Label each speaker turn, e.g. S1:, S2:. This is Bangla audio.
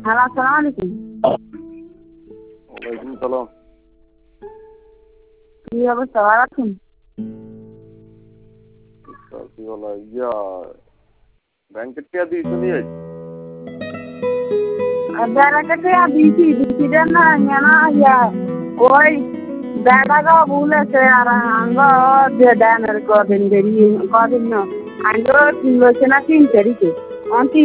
S1: হ্যালো, আসসালামু আলাইকুম।
S2: ওয়ালাইকুম সালাম।
S1: কি অবস্থা, ভালো আছেন?
S2: কি বলা ব্যাংকের টিয়া দিয়েছো নিয়ে
S1: বেড়াকে দিয়েছি দিছিটা না ওই বেড়াকে বলেছে আর আঙ্গ যে দেন কদিন দেরি কদিন না আঙ্গ 3 বছর না 3 তারিখে